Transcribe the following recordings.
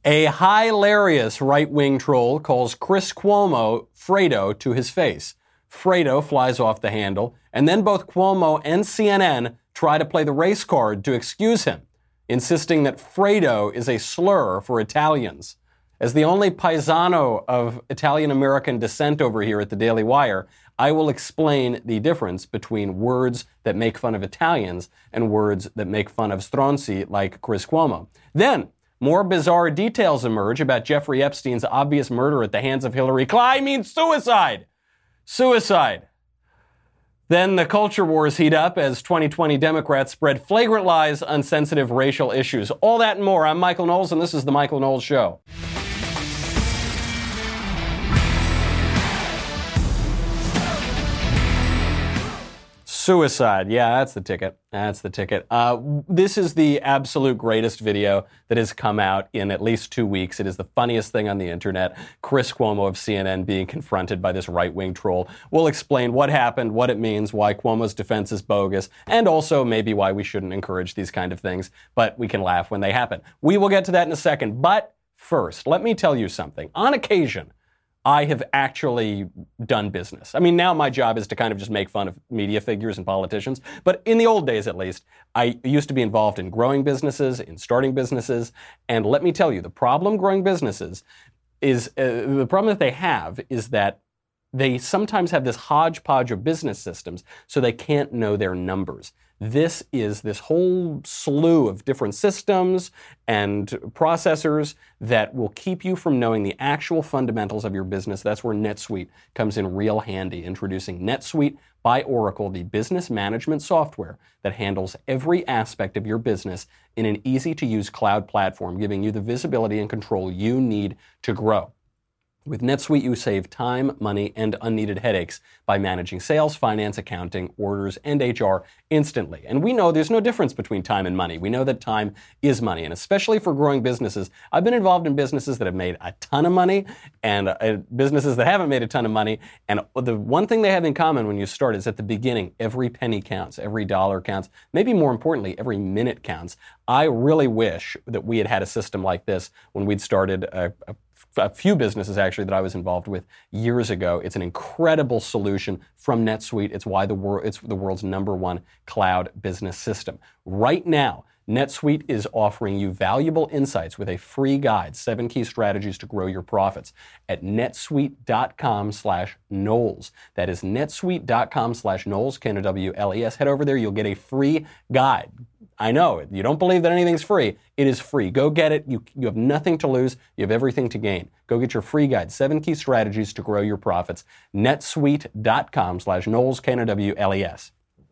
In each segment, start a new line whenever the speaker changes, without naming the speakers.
A hilarious right-wing troll calls Chris Cuomo Fredo to his face. Fredo flies off the handle, and then both Cuomo and CNN try to play the race card to excuse him, insisting that Fredo is a slur for Italians. As the only paisano of Italian-American descent over here at the Daily Wire, I will explain the difference between words that make fun of Italians and words that make fun of stronzi like Chris Cuomo. Then, more bizarre details emerge about Jeffrey Epstein's obvious murder at the hands of Hillary Clinton. I mean suicide! Suicide. Then the culture wars heat up as 2020 Democrats spread flagrant lies on sensitive racial issues. All that and more. I'm Michael Knowles, and this is The Michael Knowles Show. Suicide. Yeah, that's the ticket. That's the ticket. This is the absolute greatest video that has come out in at least 2 weeks. It is the funniest thing on the internet. Chris Cuomo of CNN being confronted by this right-wing troll. We'll explain what happened, what it means, why Cuomo's defense is bogus, and also maybe why we shouldn't encourage these kind of things, but we can laugh when they happen. We will get to that in a second, but first, let me tell you something. On occasion, I have actually done business. I mean, now my job is to kind of just make fun of media figures and politicians. But in the old days, at least, I used to be involved in growing businesses, in starting businesses. And let me tell you, the problem growing businesses is, the problem that they have is that they sometimes have this hodgepodge of business systems, so they can't know their numbers. This is this whole slew of different systems and processors that will keep you from knowing the actual fundamentals of your business. That's where NetSuite comes in real handy, introducing NetSuite by Oracle, the business management software that handles every aspect of your business in an easy-to-use cloud platform, giving you the visibility and control you need to grow. With NetSuite, you save time, money, and unneeded headaches by managing sales, finance, accounting, orders, and HR instantly. And we know there's no difference between time and money. We know that time is money, and especially for growing businesses. I've been involved in businesses that have made a ton of money and businesses that haven't made a ton of money. And the one thing they have in common when you start is at the beginning, every penny counts, every dollar counts. Maybe more importantly, every minute counts. I really wish that we had had a system like this when we'd started a few businesses actually that I was involved with years ago. It's an incredible solution from NetSuite. It's why it's the world's #1 cloud business system. Right now, NetSuite is offering you valuable insights with a free guide, 7 key strategies to grow your profits at netsuite.com/Knowles. That is netsuite.com/Knowles, Knowles. Head over there. You'll get a free guide. I know, you don't believe that anything's free. It is free. Go get it. You have nothing to lose. You have everything to gain. Go get your free guide, 7 key strategies to grow your profits. netsuite.com/Knowles, Knowles.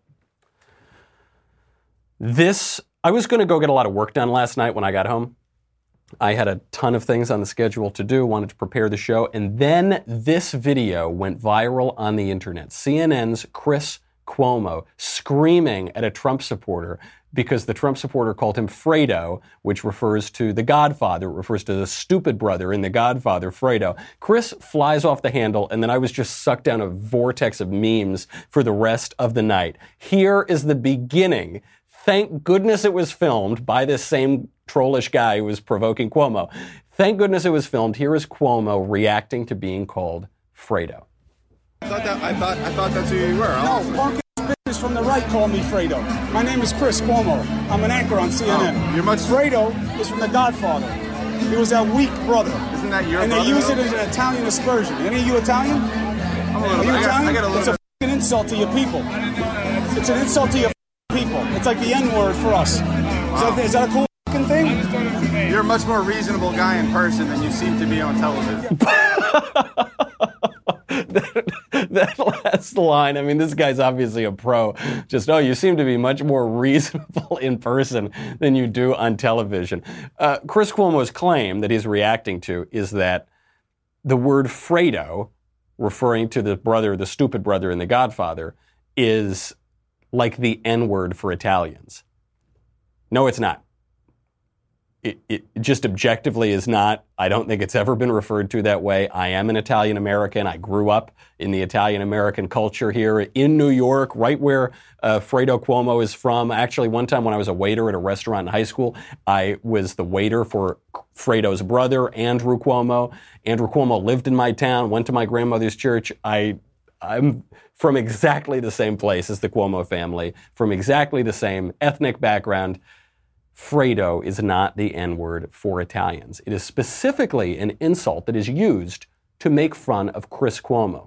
I was going to go get a lot of work done last night when I got home. I had a ton of things on the schedule to do, wanted to prepare the show, and then this video went viral on the internet. CNN's Chris Cuomo screaming at a Trump supporter because the Trump supporter called him Fredo, which refers to The Godfather. It refers to the stupid brother in The Godfather, Fredo. Chris flies off the handle, and then I was just sucked down a vortex of memes for the rest of the night. Here is the beginning. Thank goodness it was filmed by this same trollish guy who was provoking Cuomo. Thank goodness it was filmed. Here is Cuomo reacting to being called Fredo.
I thought that's who you were.
No, punk bitches from the right call me Fredo. My name is Chris Cuomo. I'm an anchor on CNN. Fredo is from The Godfather. He was that weak brother.
Isn't that your
And
brother?
they use it as an Italian aspersion. Any of you Italian?
I'm a little
Are you
bit.
Italian?
I got a little
It's a
bit.
f***ing insult to your people. It's an insult to your people. It's like the N-word for us.
Wow.
Is that a cool f***ing thing?
You're a much more reasonable guy in person than you seem to be on television.
That last line, I mean, this guy's obviously a pro. Just, you seem to be much more reasonable in person than you do on television. Chris Cuomo's claim that he's reacting to is that the word Fredo, referring to the stupid brother in The Godfather, is like the N-word for Italians. No, it's not. it just objectively is not, I don't think it's ever been referred to that way. I am an Italian American. I grew up in the Italian American culture here in New York, right where Fredo Cuomo is from. Actually, one time when I was a waiter at a restaurant in high school, I was the waiter for Fredo's brother, Andrew Cuomo. Andrew Cuomo lived in my town, went to my grandmother's church. I'm from exactly the same place as the Cuomo family, from exactly the same ethnic background. Fredo is not the N-word for Italians. It is specifically an insult that is used to make fun of Chris Cuomo.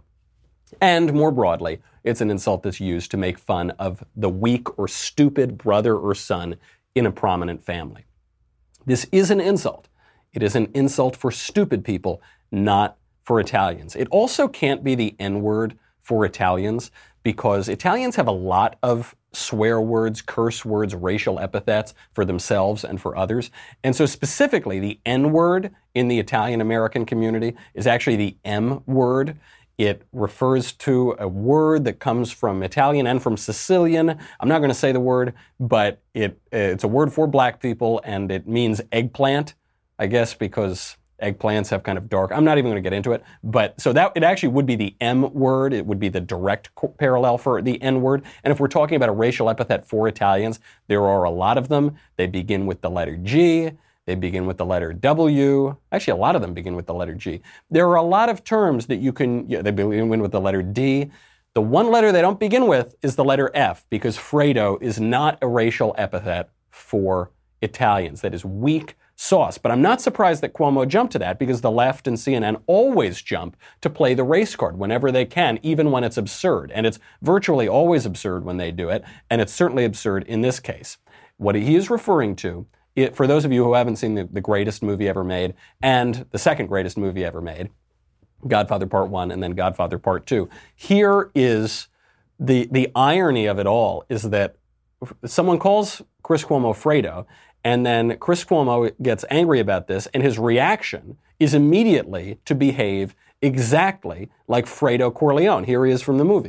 And more broadly, it's an insult that's used to make fun of the weak or stupid brother or son in a prominent family. This is an insult. It is an insult for stupid people, not for Italians. It also can't be the N-word for Italians because Italians have a lot of swear words, curse words, racial epithets for themselves and for others. And so specifically, the N-word in the Italian-American community is actually the M word. It refers to a word that comes from Italian and from Sicilian. I'm not going to say the word, but it's a word for black people, and it means eggplant, I guess, because eggplants have kind of dark, I'm not even going to get into it, but so that it actually would be the M word. It would be the direct parallel for the N word. And if we're talking about a racial epithet for Italians, there are a lot of them. They begin with the letter G. They begin with the letter W. Actually, a lot of them begin with the letter G. There are a lot of terms that you can, they begin with the letter D. The one letter they don't begin with is the letter F, because Fredo is not a racial epithet for Italians. That is weak sauce. But I'm not surprised that Cuomo jumped to that, because the left and CNN always jump to play the race card whenever they can, even when it's absurd. And it's virtually always absurd when they do it, and it's certainly absurd in this case. What he is referring to, for those of you who haven't seen the greatest movie ever made, and the second greatest movie ever made, Godfather Part 1 and then Godfather Part 2, here is the irony of it all, is that someone calls Chris Cuomo Fredo, and then Chris Cuomo gets angry about this, and his reaction is immediately to behave exactly like Fredo Corleone. Here he is from the movie.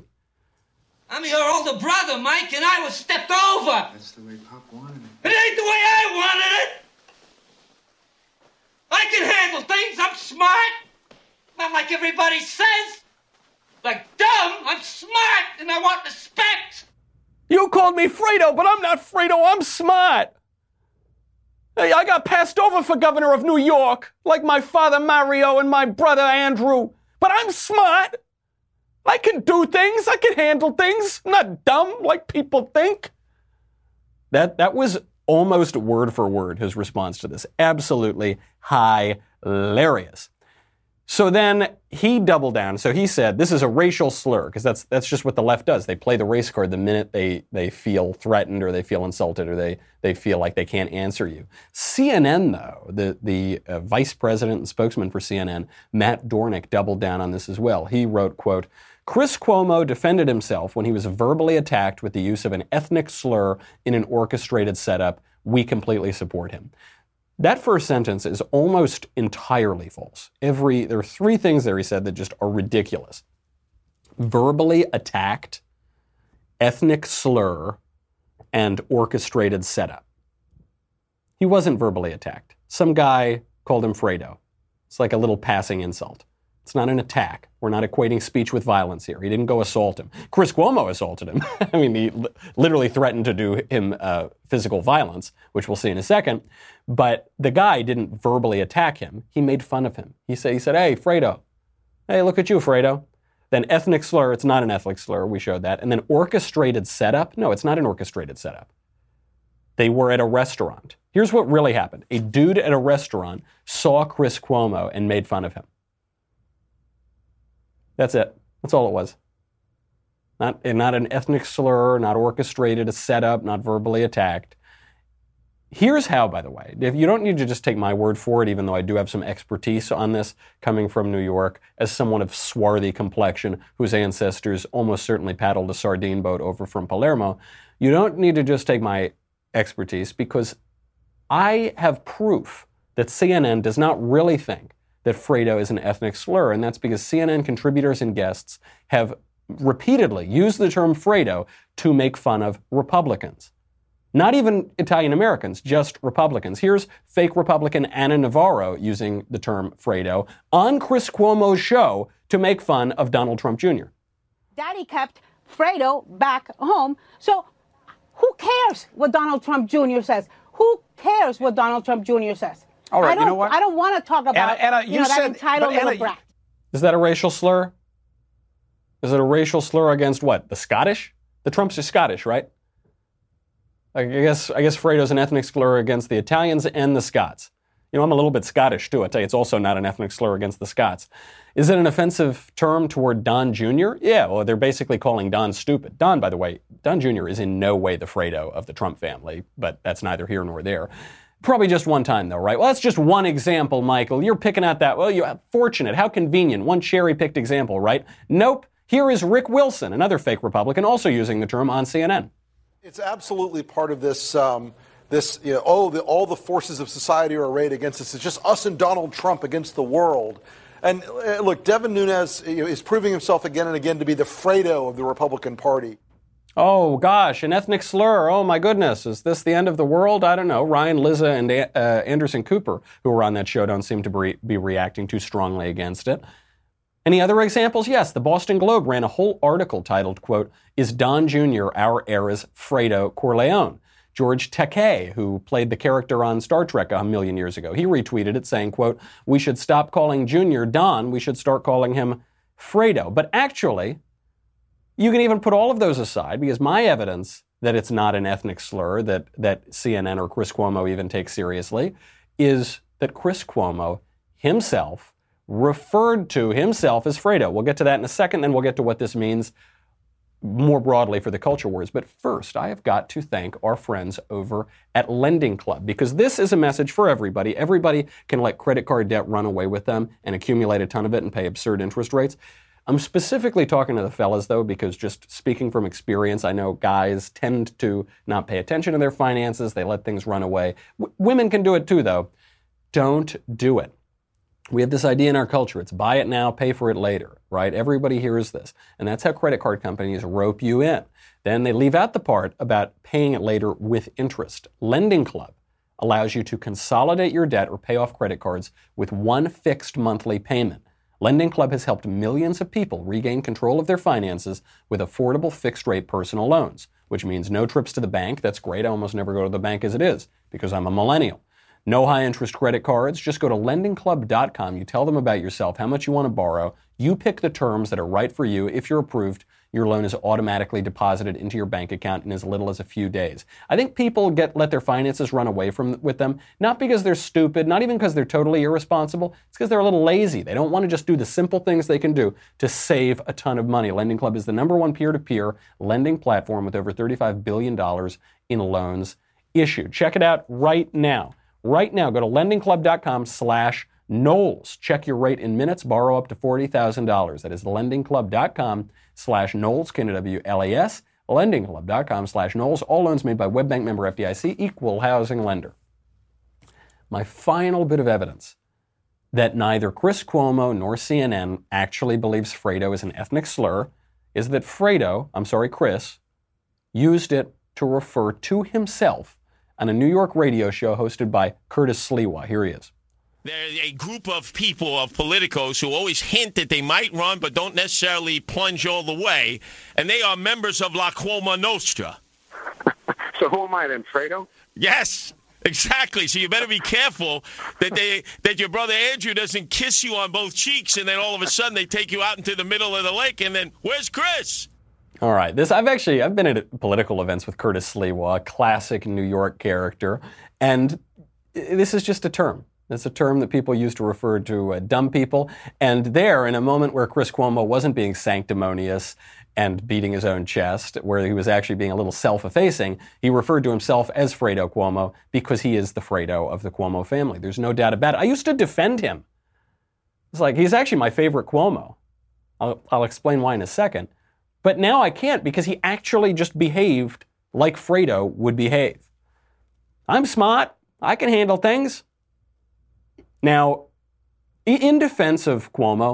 I'm your older brother, Mike, and I was stepped over.
That's the way Pop wanted it.
It ain't the way I wanted it. I can handle things. I'm smart. Not like everybody says. Like dumb, I'm smart, and I want respect.
You called me Fredo, but I'm not Fredo. I'm smart. Hey, I got passed over for governor of New York, like my father Mario and my brother Andrew. But I'm smart. I can do things. I can handle things. I'm not dumb like people think. That was almost word for word his response to this. Absolutely hilarious. So then he doubled down. So he said, this is a racial slur, because that's just what the left does. They play the race card the minute they feel threatened or they feel insulted or they feel like they can't answer you. CNN, though, the vice president and spokesman for CNN, Matt Dornick, doubled down on this as well. He wrote, quote, Chris Cuomo defended himself when he was verbally attacked with the use of an ethnic slur in an orchestrated setup. We completely support him. That first sentence is almost entirely false. There are three things there he said that just are ridiculous. Verbally attacked, ethnic slur, and orchestrated setup. He wasn't verbally attacked. Some guy called him Fredo. It's like a little passing insult. It's not an attack. We're not equating speech with violence here. He didn't go assault him. Chris Cuomo assaulted him. I mean, he literally threatened to do him physical violence, which we'll see in a second. But the guy didn't verbally attack him. He made fun of him. He said, hey, Fredo. Hey, look at you, Fredo. Then ethnic slur, it's not an ethnic slur. We showed that. And then orchestrated setup. No, it's not an orchestrated setup. They were at a restaurant. Here's what really happened. A dude at a restaurant saw Chris Cuomo and made fun of him. That's it. That's all it was. Not an ethnic slur, not orchestrated, a setup, not verbally attacked. Here's how, by the way. If you don't need to just take my word for it, even though I do have some expertise on this coming from New York, as someone of swarthy complexion whose ancestors almost certainly paddled a sardine boat over from Palermo, you don't need to just take my expertise, because I have proof that CNN does not really think that Fredo is an ethnic slur, and that's because CNN contributors and guests have repeatedly used the term Fredo to make fun of Republicans. Not even Italian Americans, just Republicans. Here's fake Republican Anna Navarro using the term Fredo on Chris Cuomo's show to make fun of Donald Trump Jr.
Daddy kept Fredo back home. So who cares what Donald Trump Jr. says? Who cares what Donald Trump Jr. says?
All right, you know what?
I don't want to talk about
Anna,
that entitled little brat.
Is that a racial slur? Is it a racial slur against what? The Scottish? The Trumps are Scottish, right? I guess Fredo's an ethnic slur against the Italians and the Scots. You know, I'm a little bit Scottish, too. I tell you, it's also not an ethnic slur against the Scots. Is it an offensive term toward Don Jr.? Yeah, well, they're basically calling Don stupid. Don, by the way, Don Jr. is in no way the Fredo of the Trump family, but that's neither here nor there. Probably just one time, though, right? Well, that's just one example, Michael. You're picking out that. Well, you're fortunate. How convenient. One cherry-picked example, right? Nope. Here is Rick Wilson, another fake Republican, also using the term on CNN.
It's absolutely part of this, all the forces of society are arrayed against us. It's just us and Donald Trump against the world. And look, Devin Nunes is proving himself again and again to be the Fredo of the Republican Party.
Oh, gosh, an ethnic slur. Oh, my goodness. Is this the end of the world? I don't know. Ryan Lizza and Anderson Cooper, who were on that show, don't seem to be reacting too strongly against it. Any other examples? Yes, the Boston Globe ran a whole article titled, quote, "Is Don Jr. our era's Fredo Corleone?" George Takei, who played the character on Star Trek a million years ago, he retweeted it saying, quote, "We should stop calling Jr. Don, we should start calling him Fredo." But actually, you can even put all of those aside because my evidence that it's not an ethnic slur that CNN or Chris Cuomo even takes seriously is that Chris Cuomo himself referred to himself as Fredo. We'll get to that in a second, then we'll get to what this means more broadly for the culture wars. But first, I have got to thank our friends over at Lending Club, because this is a message for everybody. Everybody can let credit card debt run away with them and accumulate a ton of it and pay absurd interest rates. I'm specifically talking to the fellas, though, because just speaking from experience, I know guys tend to not pay attention to their finances. They let things run away. Women can do it too, though. Don't do it. We have this idea in our culture. It's buy it now, pay for it later, right? Everybody hears this. And that's how credit card companies rope you in. Then they leave out the part about paying it later with interest. Lending Club allows you to consolidate your debt or pay off credit cards with one fixed monthly payment. Lending Club has helped millions of people regain control of their finances with affordable fixed-rate personal loans, which means no trips to the bank. That's great. I almost never go to the bank as it is because I'm a millennial. No high-interest credit cards. Just go to lendingclub.com. You tell them about yourself, how much you want to borrow. You pick the terms that are right for you. If you're approved, your loan is automatically deposited into your bank account in as little as a few days. I think people let their finances run away with them, not because they're stupid, not even because they're totally irresponsible. It's because they're a little lazy. They don't want to just do the simple things they can do to save a ton of money. Lending Club is the #1 peer-to-peer lending platform with over $35 billion in loans issued. Check it out right now. Right now, go to lendingclub.com/Knowles. Check your rate in minutes. Borrow up to $40,000. That is lendingclub.com/Knowles, K-N-O-W-L-A-S, lendingclub.com/Knowles. All loans made by WebBank, member FDIC, equal housing lender. My final bit of evidence that neither Chris Cuomo nor CNN actually believes Fredo is an ethnic slur is that Chris, used it to refer to himself on a New York radio show hosted by Curtis Sliwa. Here he is.
They're a group of people, of politicos, who always hint that they might run but don't necessarily plunge all the way. And they are members of La Cuomo Nostra.
So who am I then, Fredo?
Yes, exactly. So you better be careful that your brother Andrew doesn't kiss you on both cheeks and then all of a sudden they take you out into the middle of the lake and then, where's Chris?
All right. I've been at political events with Curtis Sliwa, a classic New York character, and this is just a term. It's a term that people use to refer to dumb people. And there, in a moment where Chris Cuomo wasn't being sanctimonious and beating his own chest, where he was actually being a little self-effacing, he referred to himself as Fredo Cuomo because he is the Fredo of the Cuomo family. There's no doubt about it. I used to defend him. It's like, he's actually my favorite Cuomo. I'll explain why in a second. But now I can't because he actually just behaved like Fredo would behave. I'm smart. I can handle things. Now, in defense of Cuomo,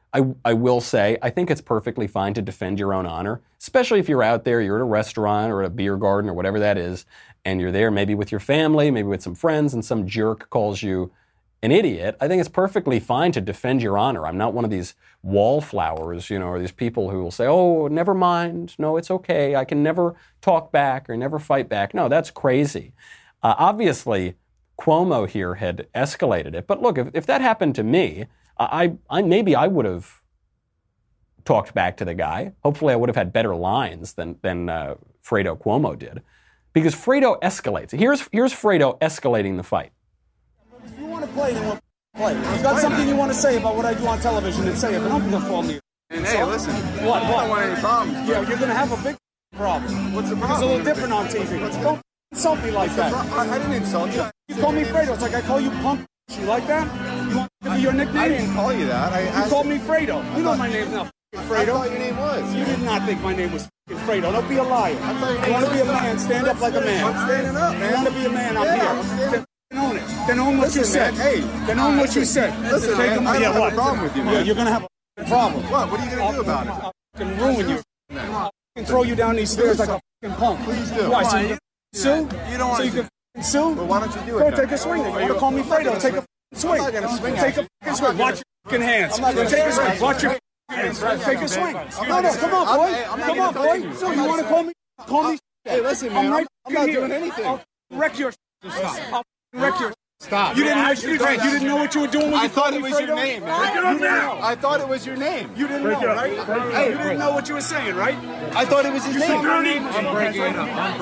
I will say, I think it's perfectly fine to defend your own honor, especially if you're out there, you're at a restaurant or at a beer garden or whatever that is, and you're there maybe with your family, maybe with some friends, and some jerk calls you an idiot. I think it's perfectly fine to defend your honor. I'm not one of these wallflowers, or these people who will say, oh, never mind. No, it's okay. I can never talk back or never fight back. No, that's crazy. Obviously, Cuomo here had escalated it. But look, if that happened to me, maybe I would have talked back to the guy. Hopefully I would have had better lines than Fredo Cuomo did. Because Fredo escalates. Here's Fredo escalating the fight.
If you want to play, then we'll play. If you got something you want to say about what I do on television, then say it. But don't fall me.
And hey, listen.
What?
I don't want any problems.
Yeah, you're going to have a big problem.
What's the problem?
It's a little different on TV. Don't insult me like that.
I didn't insult you.
You call me Fredo. It's like I call you punk. You like that? You want to be your nickname?
I didn't call you that.
You called me Fredo. You know my name's not Fredo.
I thought your name was.
You did not think my name was Fredo. Don't be a liar. You want to be a man, stand up like a man.
I'm standing up, man.
You want to be a man, I'm here. Then own it. Then own what you said.
Hey,
then own what you said.
Listen, man, I don't have a problem with you, man.
You're going to have a problem.
What? What are you going to do about it?
I'll fucking ruin you. I'll fucking throw you down these stairs like a fucking punk.
Please do.
Why, so you can sue?
You don't want
to. So you can sue?
Well, why don't you do it?
Go
then?
take a swing. You want to call me Fredo? Take a swing.
I'm not going to swing
Take a fucking swing. Watch your fucking hands. Take a swing. Watch your hands. Take a swing. No, come on, boy. Come on, boy. So you want to call me? Call me.
Hey, listen, man. I'm not doing anything.
I'll wreck your. I'll wreck your.
Stop.
You didn't know what you were doing when
I thought it was your name, man. I thought it was your name.
You didn't know, right? Hey, you didn't know what you were saying, right?
I thought it was his name.
I'm breaking it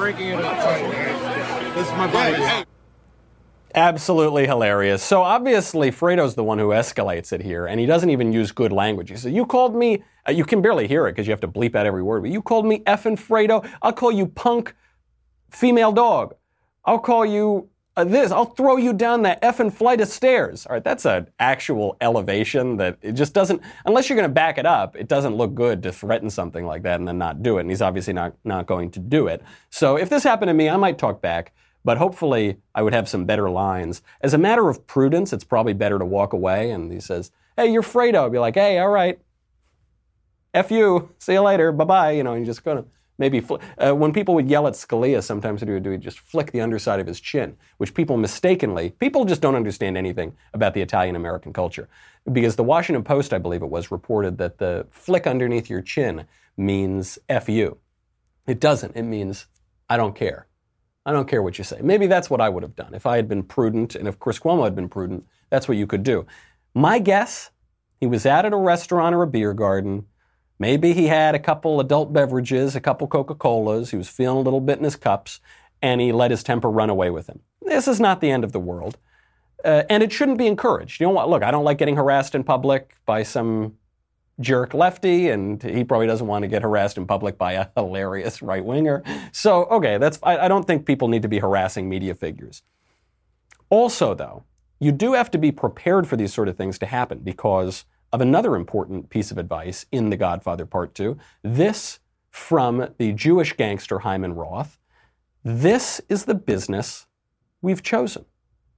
up. This is my body.
Absolutely hilarious. So obviously, Fredo's the one who escalates it here, and he doesn't even use good language. He says, you called me, you can barely hear it because you have to bleep out every word, but you called me effing Fredo. I'll call you punk female dog. I'll call you this. I'll throw you down that effing flight of stairs. All right, that's an actual elevation that it just doesn't, unless you're going to back it up, it doesn't look good to threaten something like that and then not do it. And he's obviously not going to do it. So if this happened to me, I might talk back. But hopefully I would have some better lines. As a matter of prudence, it's probably better to walk away. And he says, hey, you're Fredo. I'd be like, hey, all right. F you. See you later. Bye-bye. And just going to maybe, when people would yell at Scalia, sometimes what he would do, he'd just flick the underside of his chin, which people just don't understand anything about the Italian-American culture. Because the Washington Post, I believe it was, reported that the flick underneath your chin means F you. It doesn't. It means I don't care. I don't care what you say. Maybe that's what I would have done. If I had been prudent, and if Chris Cuomo had been prudent, that's what you could do. My guess, he was out at a restaurant or a beer garden. Maybe he had a couple adult beverages, a couple Coca-Colas. He was feeling a little bit in his cups, and he let his temper run away with him. This is not the end of the world. And it shouldn't be encouraged. You know what? Look, I don't like getting harassed in public by some jerk lefty, and he probably doesn't want to get harassed in public by a hilarious right-winger. So, okay, I don't think people need to be harassing media figures. Also, though, you do have to be prepared for these sort of things to happen because of another important piece of advice in The Godfather Part 2. This from the Jewish gangster Hyman Roth. This is the business we've chosen.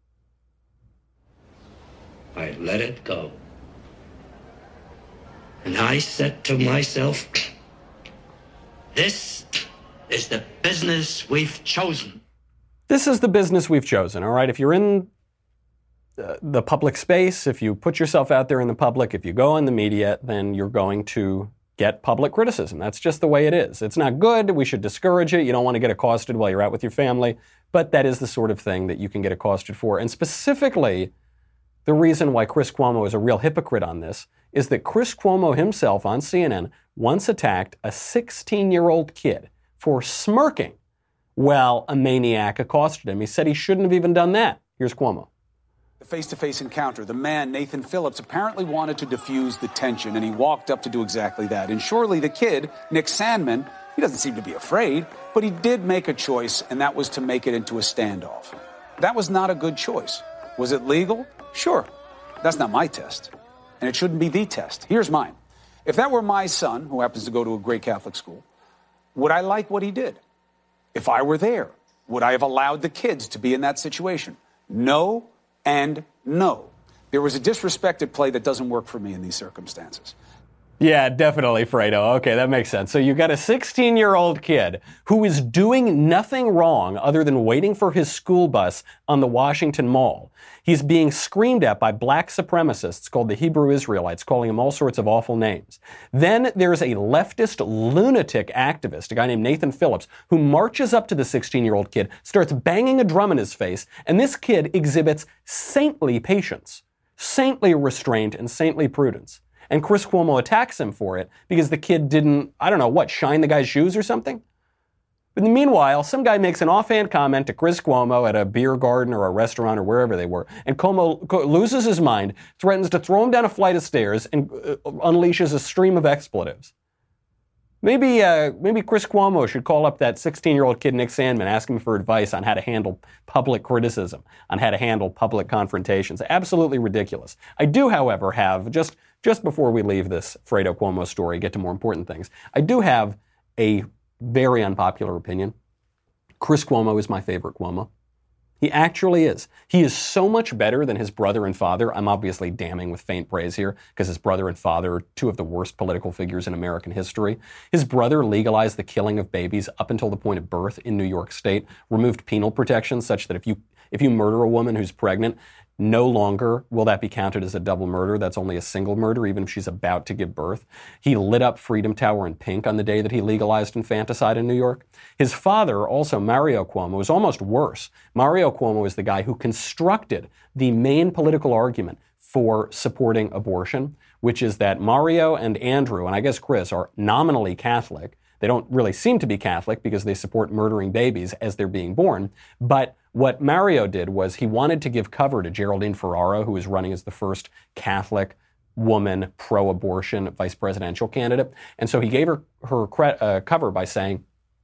I let it go. And I said to myself, this is the business we've chosen.
This is the business we've chosen, all right? If you're in the public space, if you put yourself out there in the public, if you go on the media, then you're going to get public criticism. That's just the way it is. It's not good. We should discourage it. You don't want to get accosted while you're out with your family, but that is the sort of thing that you can get accosted for. And specifically, the reason why Chris Cuomo is a real hypocrite on this is that Chris Cuomo himself on CNN once attacked a 16-year-old kid for smirking while a maniac accosted him. He said he shouldn't have even done that. Here's Cuomo.
The face-to-face encounter, the man, Nathan Phillips, apparently wanted to diffuse the tension, and he walked up to do exactly that. And surely the kid, Nick Sandman, he doesn't seem to be afraid, but he did make a choice, and that was to make it into a standoff. That was not a good choice. Was it legal? Sure. That's not my test. And it shouldn't be the test. Here's mine. If that were my son, who happens to go to a great Catholic school, would I like what he did? If I were there, would I have allowed the kids to be in that situation? No and no. There was a disrespected play that doesn't work for me in these circumstances.
Yeah, definitely, Fredo. Okay, that makes sense. So you got a 16-year-old kid who is doing nothing wrong other than waiting for his school bus on the Washington Mall. He's being screamed at by black supremacists called the Hebrew Israelites, calling him all sorts of awful names. Then there's a leftist lunatic activist, a guy named Nathan Phillips, who marches up to the 16-year-old kid, starts banging a drum in his face, and this kid exhibits saintly patience, saintly restraint, and saintly prudence. And Chris Cuomo attacks him for it because the kid didn't, shine the guy's shoes or something? But meanwhile, some guy makes an offhand comment to Chris Cuomo at a beer garden or a restaurant or wherever they were, and Cuomo loses his mind, threatens to throw him down a flight of stairs, and unleashes a stream of expletives. Maybe Chris Cuomo should call up that 16-year-old kid, Nick Sandmann, ask him for advice on how to handle public criticism, on how to handle public confrontations. Absolutely ridiculous. I do, however, have, just before we leave this Fredo Cuomo story, get to more important things, I do have a very unpopular opinion. Chris Cuomo is my favorite Cuomo. He actually is. He is so much better than his brother and father. I'm obviously damning with faint praise here because his brother and father are two of the worst political figures in American history. His brother legalized the killing of babies up until the point of birth in New York State, removed penal protections such that if you murder a woman who's pregnant, no longer will that be counted as a double murder. That's only a single murder, even if she's about to give birth. He lit up Freedom Tower in pink on the day that he legalized infanticide in New York. His father, also Mario Cuomo, is almost worse. Mario Cuomo is the guy who constructed the main political argument for supporting abortion, which is that Mario and Andrew, and I guess Chris, are nominally Catholic. They don't really seem to be Catholic because they support murdering babies as they're being born. But what Mario did was he wanted to give cover to Geraldine Ferraro, who is running as the first Catholic woman pro-abortion vice presidential candidate. And so he gave her cover by saying,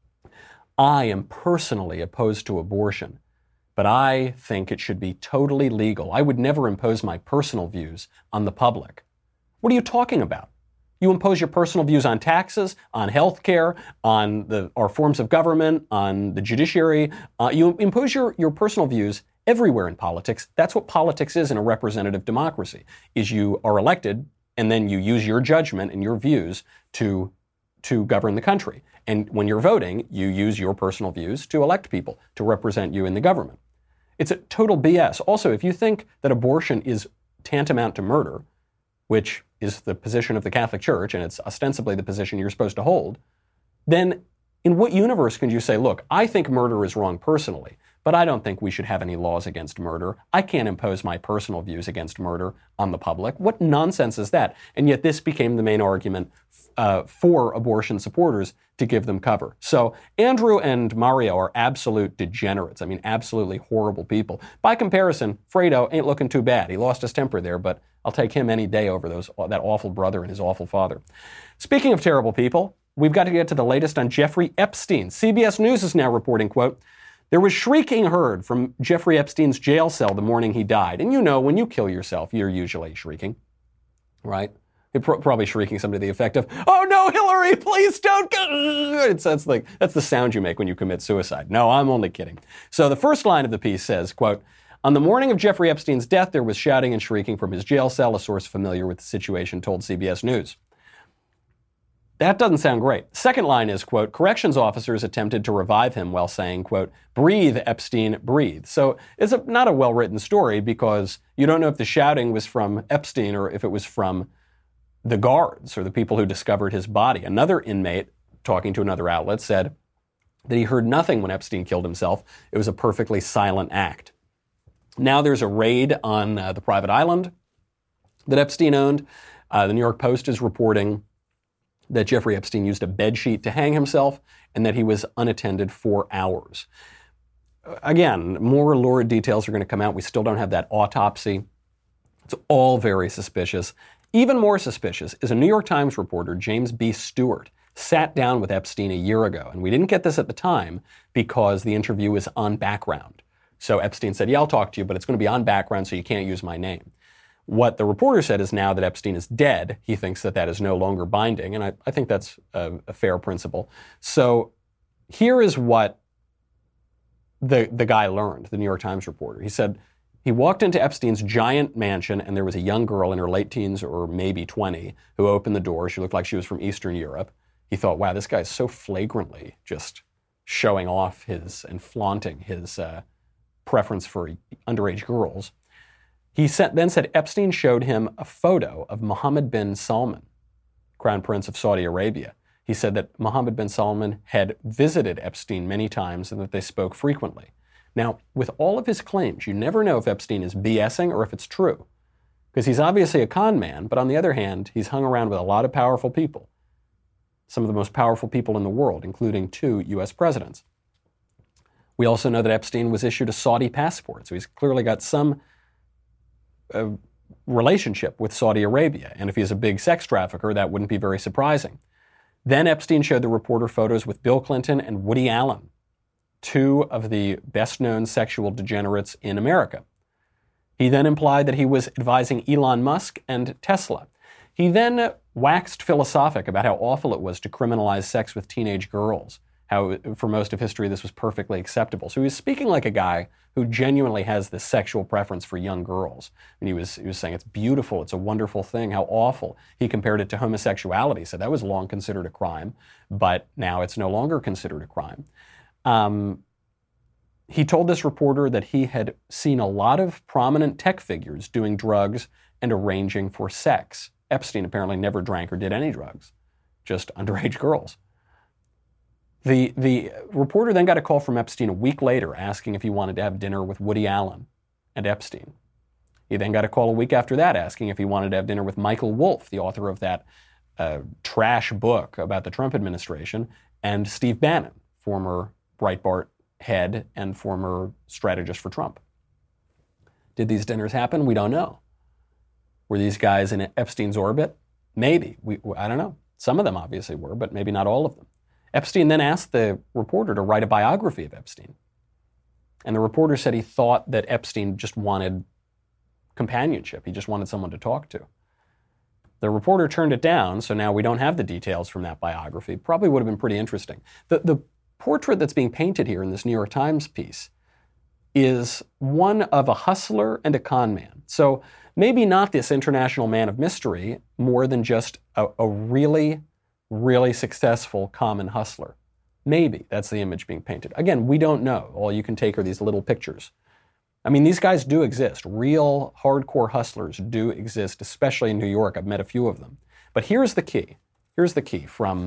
I am personally opposed to abortion, but I think it should be totally legal. I would never impose my personal views on the public. What are you talking about? You impose your personal views on taxes, on health care, on our forms of government, on the judiciary. You impose your personal views everywhere in politics. That's what politics is in a representative democracy, is you are elected and then you use your judgment and your views to govern the country. And when you're voting, you use your personal views to elect people to represent you in the government. It's a total BS. Also, if you think that abortion is tantamount to murder, which is the position of the Catholic Church, and it's ostensibly the position you're supposed to hold, then in what universe can you say, look, I think murder is wrong personally, but I don't think we should have any laws against murder. I can't impose my personal views against murder on the public. What nonsense is that? And yet this became the main argument for abortion supporters to give them cover. So Andrew and Mario are absolute degenerates. I mean, absolutely horrible people. By comparison, Fredo ain't looking too bad. He lost his temper there, but I'll take him any day over that awful brother and his awful father. Speaking of terrible people, we've got to get to the latest on Jeffrey Epstein. CBS News is now reporting, quote, there was shrieking heard from Jeffrey Epstein's jail cell the morning he died. And you know, when you kill yourself, you're usually shrieking, right? You're probably shrieking something to the effect of, oh no, Hillary, please don't go. That's the sound you make when you commit suicide. No, I'm only kidding. So the first line of the piece says, quote, on the morning of Jeffrey Epstein's death, there was shouting and shrieking from his jail cell, a source familiar with the situation told CBS News. That doesn't sound great. Second line is, quote, corrections officers attempted to revive him while saying, quote, breathe, Epstein, breathe. So it's not a well-written story because you don't know if the shouting was from Epstein or if it was from the guards or the people who discovered his body. Another inmate, talking to another outlet, said that he heard nothing when Epstein killed himself. It was a perfectly silent act. Now there's a raid on the private island that Epstein owned. The New York Post is reporting that Jeffrey Epstein used a bedsheet to hang himself and that he was unattended for hours. Again, more lurid details are going to come out. We still don't have that autopsy. It's all very suspicious. Even more suspicious is a New York Times reporter, James B. Stewart, sat down with Epstein a year ago. And we didn't get this at the time because the interview was on background. So Epstein said, yeah, I'll talk to you, but it's going to be on background, so you can't use my name. What the reporter said is now that Epstein is dead, he thinks that is no longer binding, and I think that's a fair principle. So here is what the guy learned, the New York Times reporter. He said, He walked into Epstein's giant mansion, and there was a young girl in her late teens or maybe 20 who opened the door. She looked like she was from Eastern Europe. He thought, wow, this guy's so flagrantly just showing off his and flaunting his preference for underage girls. He then said Epstein showed him a photo of Mohammed bin Salman, Crown Prince of Saudi Arabia. He said that Mohammed bin Salman had visited Epstein many times and that they spoke frequently. Now, with all of his claims, you never know if Epstein is BSing or if it's true. Because he's obviously a con man, but on the other hand, he's hung around with a lot of powerful people. Some of the most powerful people in the world, including 2 U.S. presidents. We also know that Epstein was issued a Saudi passport, so he's clearly got some relationship with Saudi Arabia. And if he's a big sex trafficker, that wouldn't be very surprising. Then Epstein showed the reporter photos with Bill Clinton and Woody Allen, 2 of the best-known sexual degenerates in America. He then implied that he was advising Elon Musk and Tesla. He then waxed philosophic about how awful it was to criminalize sex with teenage girls, how for most of history this was perfectly acceptable. So he was speaking like a guy who genuinely has this sexual preference for young girls. And he was saying it's beautiful, it's a wonderful thing, how awful. He compared it to homosexuality. He said that was long considered a crime, but now it's no longer considered a crime. He told this reporter that he had seen a lot of prominent tech figures doing drugs and arranging for sex. Epstein apparently never drank or did any drugs, just underage girls. The reporter then got a call from Epstein a week later asking if he wanted to have dinner with Woody Allen and Epstein. He then got a call a week after that asking if he wanted to have dinner with Michael Wolff, the author of that trash book about the Trump administration, and Steve Bannon, former Breitbart head and former strategist for Trump. Did these dinners happen? We don't know. Were these guys in Epstein's orbit? Maybe. I don't know. Some of them obviously were, but maybe not all of them. Epstein then asked the reporter to write a biography of Epstein. And the reporter said he thought that Epstein just wanted companionship. He just wanted someone to talk to. The reporter turned it down, so now we don't have the details from that biography. Probably would have been pretty interesting. The portrait that's being painted here in this New York Times piece is one of a hustler and a con man. So maybe not this international man of mystery, more than just a really, really successful common hustler. Maybe that's the image being painted. Again, we don't know. All you can take are these little pictures. I mean, these guys do exist. Real hardcore hustlers do exist, especially in New York. I've met a few of them. But here's the key. Here's the key from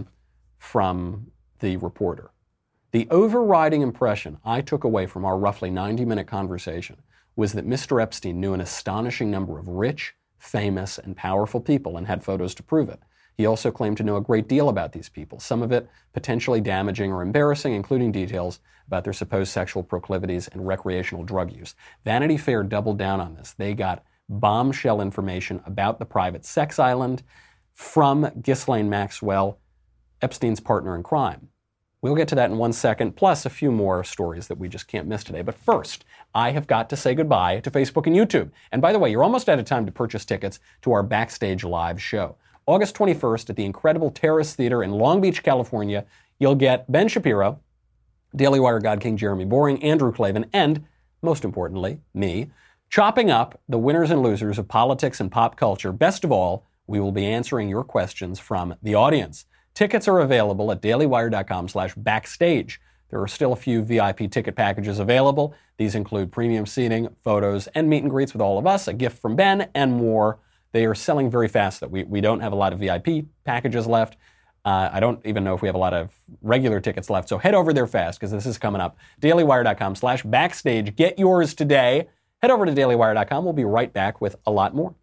the reporter. The overriding impression I took away from our roughly 90-minute conversation was that Mr. Epstein knew an astonishing number of rich, famous, and powerful people and had photos to prove it. He also claimed to know a great deal about these people, some of it potentially damaging or embarrassing, including details about their supposed sexual proclivities and recreational drug use. Vanity Fair doubled down on this. They got bombshell information about the private sex island from Ghislaine Maxwell, Epstein's partner in crime. We'll get to that in 1 second, plus a few more stories that we just can't miss today. But first, I have got to say goodbye to Facebook and YouTube. And by the way, you're almost out of time to purchase tickets to our Backstage Live show. August 21st at the incredible Terrace Theater in Long Beach, California, you'll get Ben Shapiro, Daily Wire God King Jeremy Boring, Andrew Klavan, and, most importantly, me, chopping up the winners and losers of politics and pop culture. Best of all, we will be answering your questions from the audience. Tickets are available at dailywire.com/backstage. There are still a few VIP ticket packages available. These include premium seating, photos, and meet and greets with all of us, a gift from Ben, and more. They are selling very fast. That we don't have a lot of VIP packages left. I don't even know if we have a lot of regular tickets left. So head over there fast because this is coming up. dailywire.com/backstage. Get yours today. Head over to dailywire.com. We'll be right back with a lot more.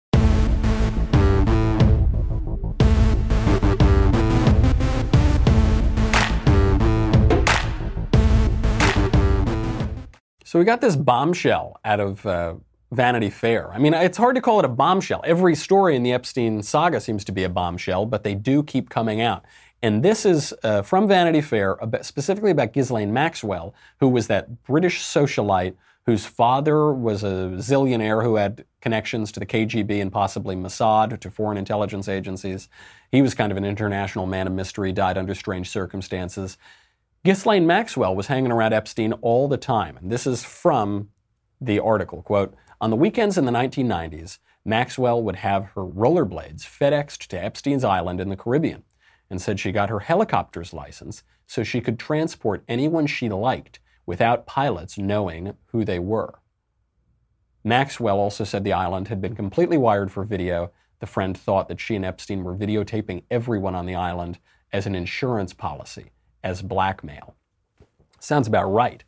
So we got this bombshell out of Vanity Fair. I mean, it's hard to call it a bombshell. Every story in the Epstein saga seems to be a bombshell, but they do keep coming out. And this is from Vanity Fair, specifically about Ghislaine Maxwell, who was that British socialite whose father was a zillionaire who had connections to the KGB and possibly Mossad, to foreign intelligence agencies. He was kind of an international man of mystery, died under strange circumstances. Ghislaine Maxwell was hanging around Epstein all the time. And this is from the article, quote, "On the weekends in the 1990s, Maxwell would have her rollerblades FedExed to Epstein's Island in the Caribbean, and said she got her helicopter's license so she could transport anyone she liked without pilots knowing who they were." Maxwell also said the island had been completely wired for video. The friend thought that she and Epstein were videotaping everyone on the island as an insurance policy, as blackmail. Sounds about right.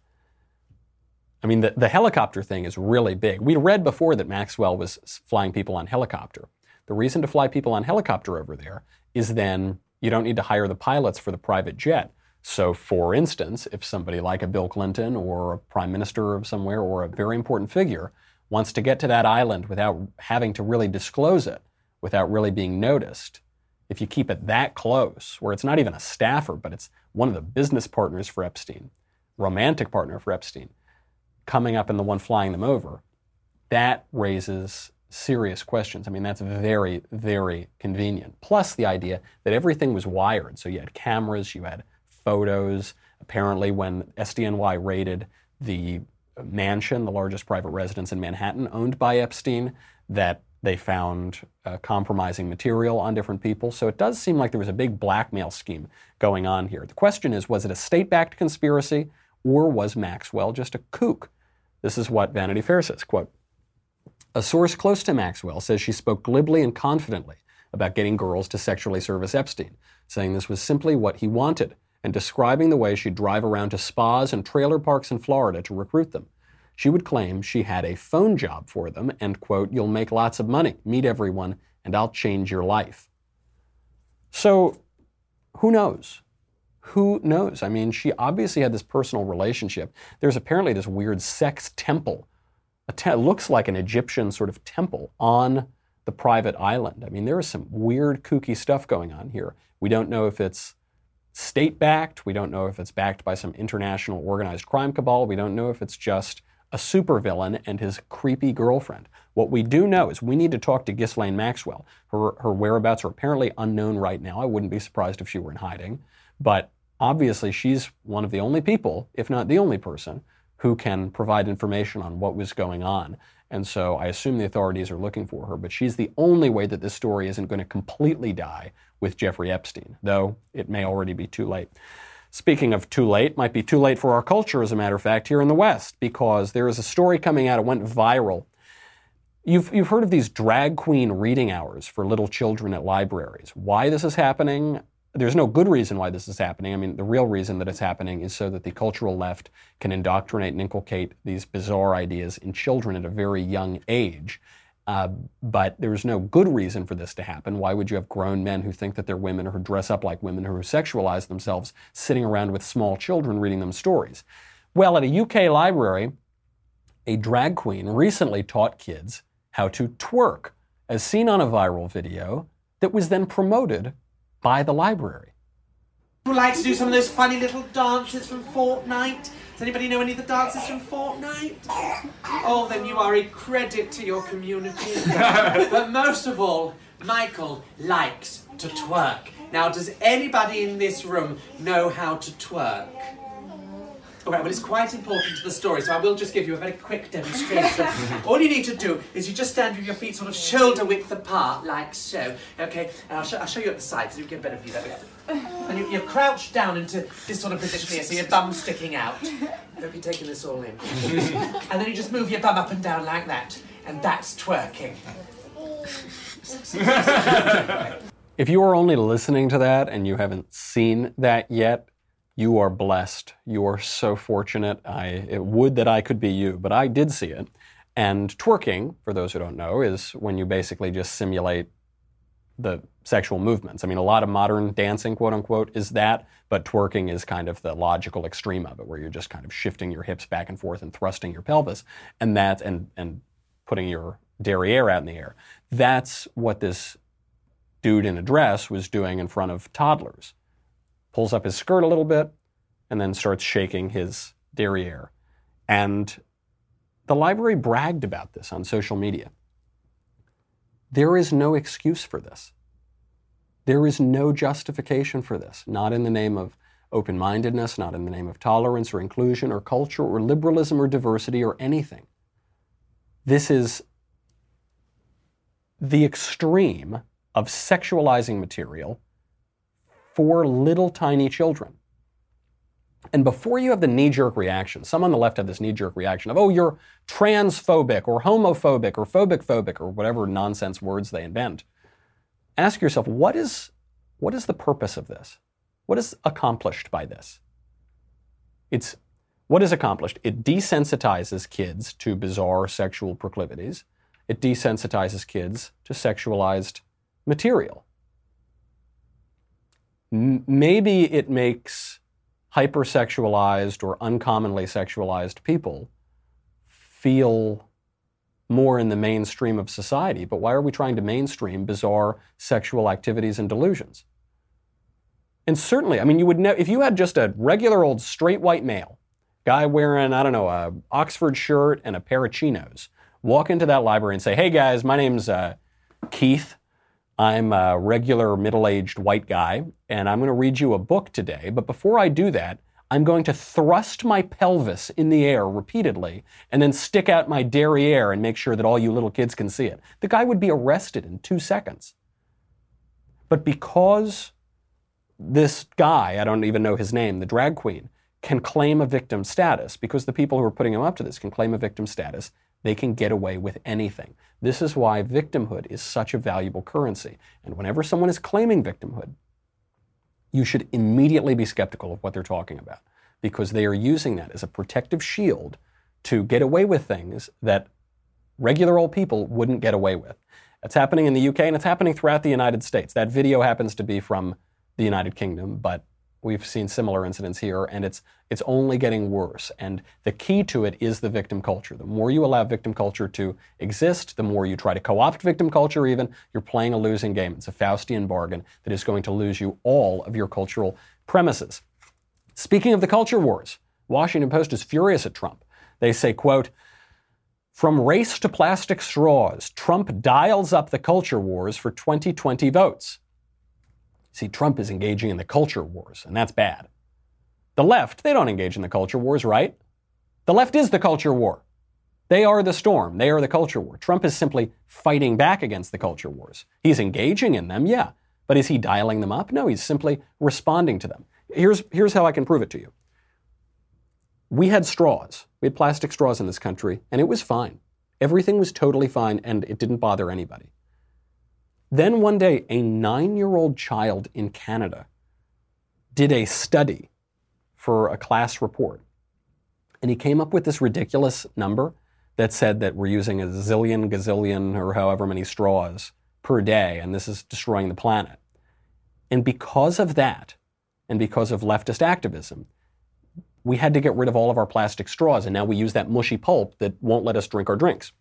I mean, the helicopter thing is really big. We read before that Maxwell was flying people on helicopter. The reason to fly people on helicopter over there is then you don't need to hire the pilots for the private jet. So, for instance, if somebody like a Bill Clinton or a prime minister of somewhere or a very important figure wants to get to that island without having to really disclose it, without really being noticed, if you keep it that close, where it's not even a staffer, but it's one of the business partners for Epstein, romantic partner for Epstein, coming up and the one flying them over, that raises serious questions. I mean, that's very, very convenient. Plus the idea that everything was wired. So you had cameras, you had photos. Apparently when SDNY raided the mansion, the largest private residence in Manhattan owned by Epstein, that they found compromising material on different people. So it does seem like there was a big blackmail scheme going on here. The question is, was it a state-backed conspiracy or was Maxwell just a kook? This is what Vanity Fair says, quote, "A source close to Maxwell says she spoke glibly and confidently about getting girls to sexually service Epstein, saying this was simply what he wanted, and describing the way she'd drive around to spas and trailer parks in Florida to recruit them. She would claim she had a phone job for them and, quote, 'You'll make lots of money, meet everyone, and I'll change your life.'" So, who knows? Who knows? I mean, she obviously had this personal relationship. There's apparently this weird sex temple. It looks like an Egyptian sort of temple on the private island. I mean, there is some weird, kooky stuff going on here. We don't know if it's state-backed. We don't know if it's backed by some international organized crime cabal. We don't know if it's just a supervillain and his creepy girlfriend. What we do know is we need to talk to Ghislaine Maxwell. Her whereabouts are apparently unknown right now. I wouldn't be surprised if she were in hiding. But obviously she's one of the only people, if not the only person, who can provide information on what was going on. And so I assume the authorities are looking for her, but she's the only way that this story isn't going to completely die with Jeffrey Epstein, though it may already be too late. Speaking of too late, might be too late for our culture, as a matter of fact, here in the West, because there is a story coming out, it went viral. You've heard of these drag queen reading hours for little children at libraries. Why this is happening? There's no good reason why this is happening. I mean, the real reason that it's happening is so that the cultural left can indoctrinate and inculcate these bizarre ideas in children at a very young age. But there's no good reason for this to happen. Why would you have grown men who think that they're women or who dress up like women or who sexualize themselves sitting around with small children reading them stories? Well, at a UK library, a drag queen recently taught kids how to twerk, as seen on a viral video that was then promoted by the library.
Would like to do some of those funny little dances from Fortnite? Does anybody know any of the dances from Fortnite? Oh, then you are a credit to your community. But most of all, Michael likes to twerk. Now, does anybody in this room know how to twerk? All right, well, it's quite important to the story, so I will just give you a very quick demonstration. All you need to do is you just stand with your feet sort of shoulder width apart, like so, okay? And I'll show you at the side, so you get a better view that way. And you're crouched down into this sort of position here, so your bum's sticking out. I hope you're taking this all in. And then you just move your bum up and down like that, and that's twerking.
If you are only listening to that and you haven't seen that yet, you are blessed. You are so fortunate. It would that I could be you, but I did see it. And twerking, for those who don't know, is when you basically just simulate the sexual movements. I mean, a lot of modern dancing, quote unquote, is that, but twerking is kind of the logical extreme of it, where you're just kind of shifting your hips back and forth and thrusting your pelvis, and that and putting your derriere out in the air. That's what this dude in a dress was doing in front of toddlers. Pulls up his skirt a little bit, and then starts shaking his derriere. And the library bragged about this on social media. There is no excuse for this. There is no justification for this, not in the name of open-mindedness, not in the name of tolerance or inclusion or culture or liberalism or diversity or anything. This is the extreme of sexualizing material for little tiny children. And before you have the knee-jerk reaction, some on the left have this knee-jerk reaction of, oh, you're transphobic or homophobic or phobic or whatever nonsense words they invent. Ask yourself, what is the purpose of this? What is accomplished by this? What is accomplished? It desensitizes kids to bizarre sexual proclivities. It desensitizes kids to sexualized material. Maybe it makes hypersexualized or uncommonly sexualized people feel more in the mainstream of society. But why are we trying to mainstream bizarre sexual activities and delusions? And certainly, I mean, you would know if you had just a regular old straight white male, guy wearing, I don't know, a Oxford shirt and a pair of chinos, walk into that library and say, hey guys, my name's Keith. I'm a regular middle-aged white guy, and I'm going to read you a book today. But before I do that, I'm going to thrust my pelvis in the air repeatedly and then stick out my derriere and make sure that all you little kids can see it. The guy would be arrested in 2 seconds. But because this guy, I don't even know his name, the drag queen, can claim a victim status, because the people who are putting him up to this can claim a victim status, they can get away with anything. This is why victimhood is such a valuable currency. And whenever someone is claiming victimhood, you should immediately be skeptical of what they're talking about, because they are using that as a protective shield to get away with things that regular old people wouldn't get away with. It's happening in the UK and it's happening throughout the United States. That video happens to be from the United Kingdom, but we've seen similar incidents here, and it's only getting worse. And the key to it is the victim culture. The more you allow victim culture to exist, the more you try to co-opt victim culture even, you're playing a losing game. It's a Faustian bargain that is going to lose you all of your cultural premises. Speaking of the culture wars, Washington Post is furious at Trump. They say, quote, from race to plastic straws, Trump dials up the culture wars for 2020 votes. See, Trump is engaging in the culture wars, and that's bad. The left, they don't engage in the culture wars, right? The left is the culture war. They are the storm. They are the culture war. Trump is simply fighting back against the culture wars. He's engaging in them, yeah. But is he dialing them up? No, he's simply responding to them. Here's how I can prove it to you. We had straws. We had plastic straws in this country, and it was fine. Everything was totally fine, and it didn't bother anybody. Then one day, a 9-year-old child in Canada did a study for a class report. And he came up with this ridiculous number that said that we're using a zillion, gazillion, or however many straws per day, and this is destroying the planet. And because of that, and because of leftist activism, we had to get rid of all of our plastic straws, and now we use that mushy pulp that won't let us drink our drinks.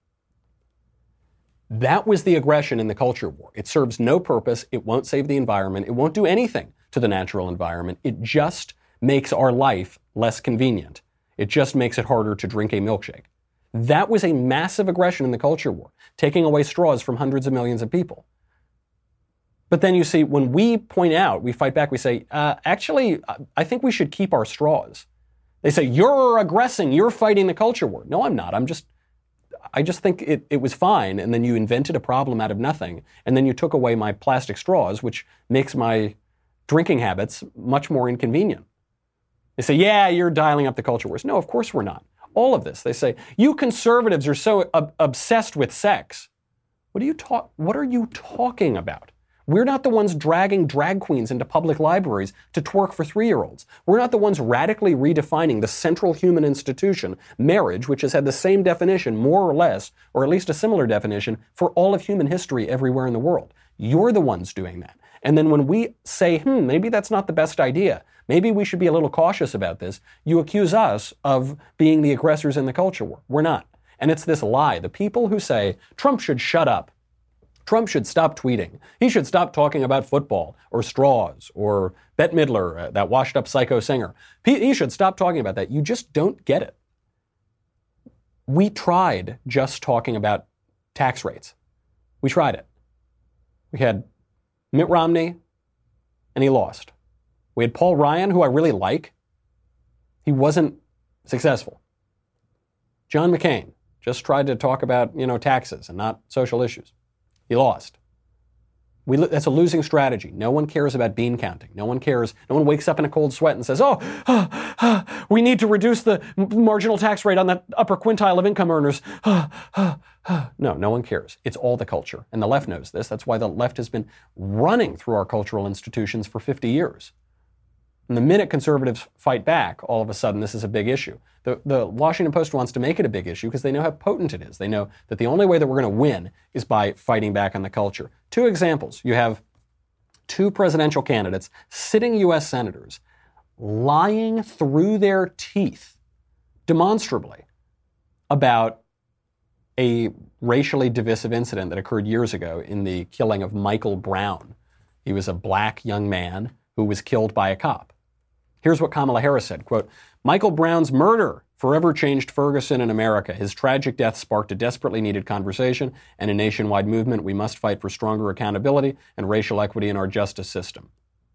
That was the aggression in the culture war. It serves no purpose. It won't save the environment. It won't do anything to the natural environment. It just makes our life less convenient. It just makes it harder to drink a milkshake. That was a massive aggression in the culture war, taking away straws from hundreds of millions of people. But then you see, when we point out, we fight back, we say, actually, I think we should keep our straws. They say, you're aggressing, you're fighting the culture war. No, I'm not. I just think it was fine, and then you invented a problem out of nothing, and then you took away my plastic straws, which makes my drinking habits much more inconvenient. They say, yeah, you're dialing up the culture wars. No, of course we're not. All of this. They say, you conservatives are so obsessed with sex. What are you talking about? We're not the ones dragging drag queens into public libraries to twerk for 3-year-olds. We're not the ones radically redefining the central human institution, marriage, which has had the same definition, more or less, or at least a similar definition, for all of human history everywhere in the world. You're the ones doing that. And then when we say, maybe that's not the best idea, maybe we should be a little cautious about this, you accuse us of being the aggressors in the culture war. We're not. And it's this lie. The people who say, Trump should shut up, Trump should stop tweeting. He should stop talking about football or straws or Bette Midler, that washed-up psycho singer. He should stop talking about that. You just don't get it. We tried just talking about tax rates. We tried it. We had Mitt Romney, and he lost. We had Paul Ryan, who I really like. He wasn't successful. John McCain just tried to talk about, taxes and not social issues. He lost. That's a losing strategy. No one cares about bean counting. No one cares. No one wakes up in a cold sweat and says, we need to reduce the marginal tax rate on that upper quintile of income earners. No one cares. It's all the culture. And the left knows this. That's why the left has been running through our cultural institutions for 50 years. And the minute conservatives fight back, all of a sudden this is a big issue. The Washington Post wants to make it a big issue because they know how potent it is. They know that the only way that we're going to win is by fighting back on the culture. 2 examples. You have 2 presidential candidates, sitting U.S. senators, lying through their teeth demonstrably about a racially divisive incident that occurred years ago in the killing of Michael Brown. He was a black young man who was killed by a cop. Here's what Kamala Harris said, quote, "Michael Brown's murder forever changed Ferguson and America. His tragic death sparked a desperately needed conversation and a nationwide movement. We must fight for stronger accountability and racial equity in our justice system."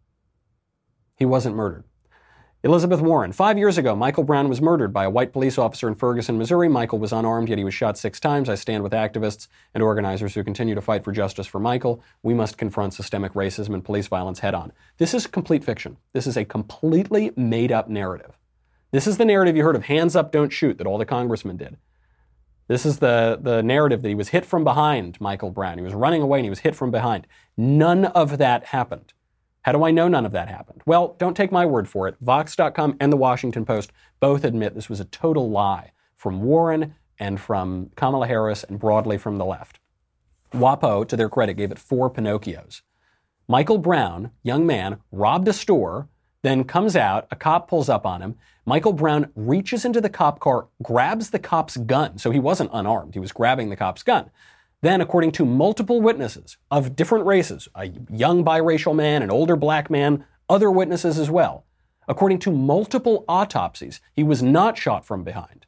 He wasn't murdered. Elizabeth Warren. 5 years ago, Michael Brown was murdered by a white police officer in Ferguson, Missouri. Michael was unarmed, yet he was shot 6 times. I stand with activists and organizers who continue to fight for justice for Michael. We must confront systemic racism and police violence head on. This is complete fiction. This is a completely made-up narrative. This is the narrative you heard of hands up, don't shoot, that all the congressmen did. This is the narrative that he was hit from behind, Michael Brown. He was running away and he was hit from behind. None of that happened. How do I know none of that happened? Well, don't take my word for it. Vox.com and the Washington Post both admit this was a total lie from Warren and from Kamala Harris and broadly from the left. WAPO, to their credit, gave it 4 Pinocchios. Michael Brown, young man, robbed a store, then comes out, a cop pulls up on him. Michael Brown reaches into the cop car, grabs the cop's gun. So he wasn't unarmed. He was grabbing the cop's gun. Then, according to multiple witnesses of different races, a young biracial man, an older black man, other witnesses as well, according to multiple autopsies, he was not shot from behind.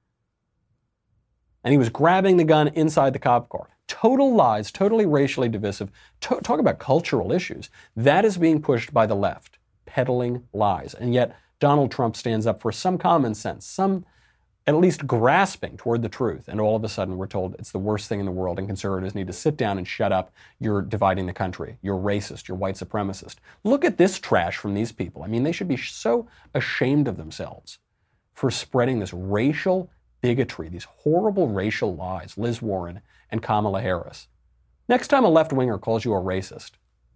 And he was grabbing the gun inside the cop car. Total lies, totally racially divisive. Talk about cultural issues. That is being pushed by the left, peddling lies. And yet, Donald Trump stands up for some common sense, some at least grasping toward the truth. And all of a sudden we're told it's the worst thing in the world and conservatives need to sit down and shut up. You're dividing the country. You're racist. You're white supremacist. Look at this trash from these people. I mean, they should be so ashamed of themselves for spreading this racial bigotry, these horrible racial lies, Liz Warren and Kamala Harris. Next time a left-winger calls you a racist,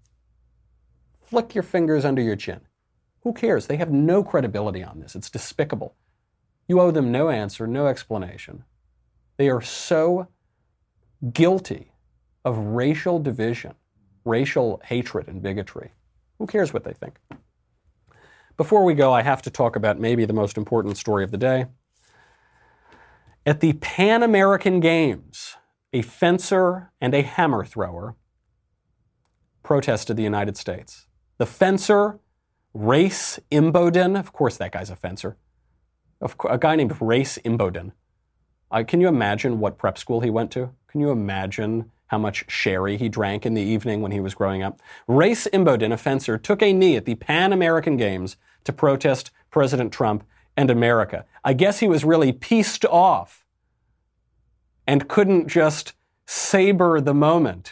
flick your fingers under your chin. Who cares? They have no credibility on this. It's despicable. You owe them no answer, no explanation. They are so guilty of racial division, racial hatred and bigotry. Who cares what they think? Before we go, I have to talk about maybe the most important story of the day. At the Pan American Games, a fencer and a hammer thrower protested the United States. The fencer, Race Imboden, of course that guy's a fencer, a guy named Race Imboden. Can you imagine what prep school he went to? Can you imagine how much sherry he drank in the evening when he was growing up? Race Imboden, a fencer, took a knee at the Pan American Games to protest President Trump and America. I guess he was really pissed off and couldn't just savor the moment.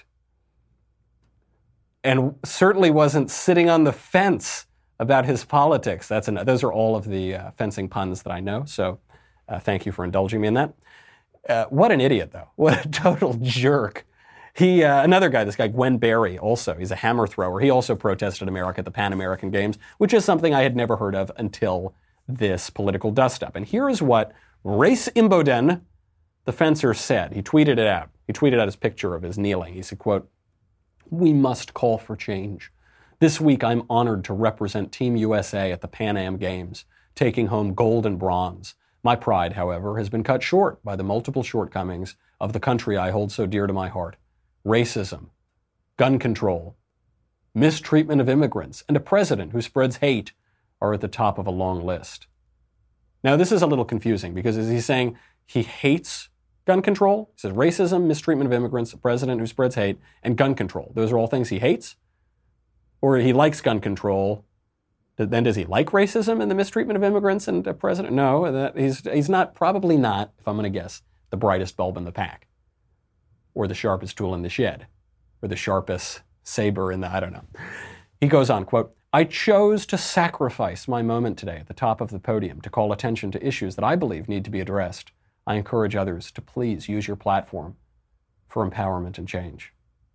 And certainly wasn't sitting on the fence about his politics. Those are all of the fencing puns that I know, so thank you for indulging me in that. What an idiot, though. What a total jerk. Another guy, this guy Gwen Berry, also, he's a hammer thrower. He also protested America at the Pan American Games, which is something I had never heard of until this political dust-up. And here is what Race Imboden, the fencer, said. He tweeted it out. He tweeted out his picture of his kneeling. He said, quote, "We must call for change. This week, I'm honored to represent Team USA at the Pan Am Games, taking home gold and bronze. My pride, however, has been cut short by the multiple shortcomings of the country I hold so dear to my heart. Racism, gun control, mistreatment of immigrants, and a president who spreads hate are at the top of a long list." Now, this is a little confusing because is he saying he hates gun control? He says racism, mistreatment of immigrants, a president who spreads hate, and gun control. Those are all things he hates? Or he likes gun control, then does he like racism and the mistreatment of immigrants and a president? No, he's not, probably not, if I'm going to guess, the brightest bulb in the pack, or the sharpest tool in the shed, or the sharpest saber in the, I don't know. He goes on, quote, I chose to sacrifice my moment today at the top of the podium to call attention to issues that I believe need to be addressed. I encourage others to please use your platform for empowerment and change.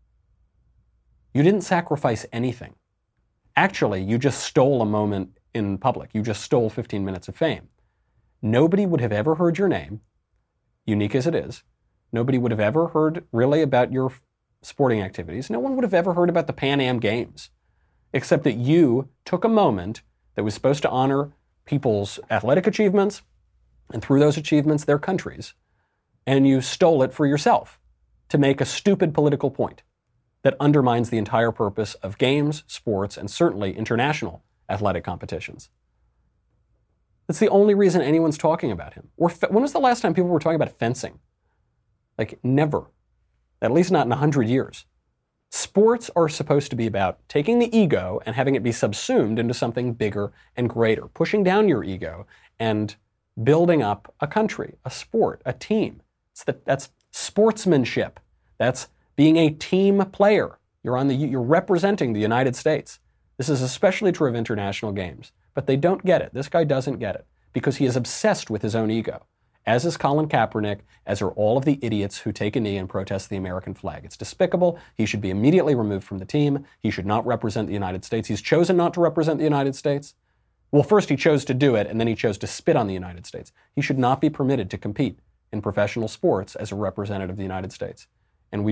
You didn't sacrifice anything. Actually, you just stole a moment in public. You just stole 15 minutes of fame. Nobody would have ever heard your name, unique as it is. Nobody would have ever heard really about your sporting activities. No one would have ever heard about the Pan Am Games, except that you took a moment that was supposed to honor people's athletic achievements, and through those achievements, their countries, and you stole it for yourself to make a stupid political point that undermines the entire purpose of games, sports, and certainly international athletic competitions. That's the only reason anyone's talking about him. When was the last time people were talking about fencing? Like, never. At least not in 100 years. Sports are supposed to be about taking the ego and having it be subsumed into something bigger and greater, pushing down your ego and building up a country, a sport, a team. That's sportsmanship. That's being a team player. You're representing the United States. This is especially true of international games. But they don't get it. This guy doesn't get it because he is obsessed with his own ego, as is Colin Kaepernick, as are all of the idiots who take a knee and protest the American flag. It's despicable. He should be immediately removed from the team. He should not represent the United States. He's chosen not to represent the United States. Well, first he chose to do it, and then he chose to spit on the United States. He should not be permitted to compete in professional sports as a representative of the United States. And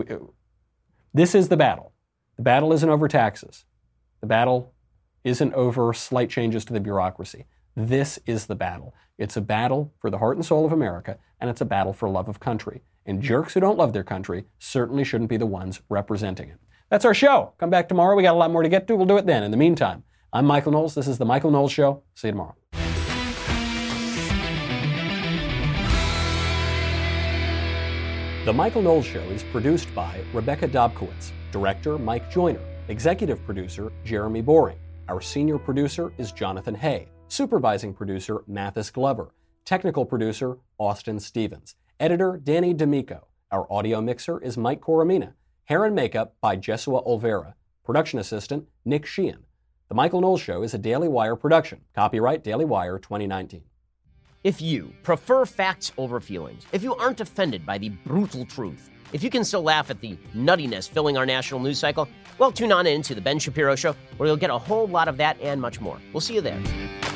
this is the battle. The battle isn't over taxes. The battle isn't over slight changes to the bureaucracy. This is the battle. It's a battle for the heart and soul of America, and it's a battle for love of country. And jerks who don't love their country certainly shouldn't be the ones representing it. That's our show. Come back tomorrow. We got a lot more to get to. We'll do it then. In the meantime, I'm Michael Knowles. This is The Michael Knowles Show. See you tomorrow. The Michael Knowles Show is produced by Rebecca Dobkowitz, director Mike Joyner, executive producer Jeremy Boring. Our senior producer is Jonathan Hay, supervising producer Mathis Glover, technical producer Austin Stevens, editor Danny D'Amico. Our audio mixer is Mike Coromina. Hair and makeup by Jesua Olvera. Production assistant Nick Sheehan. The Michael Knowles Show is a Daily Wire production. Copyright Daily Wire 2019.
If you prefer facts over feelings, if you aren't offended by the brutal truth, if you can still laugh at the nuttiness filling our national news cycle, well, tune on in to The Ben Shapiro Show, where you'll get a whole lot of that and much more. We'll see you there.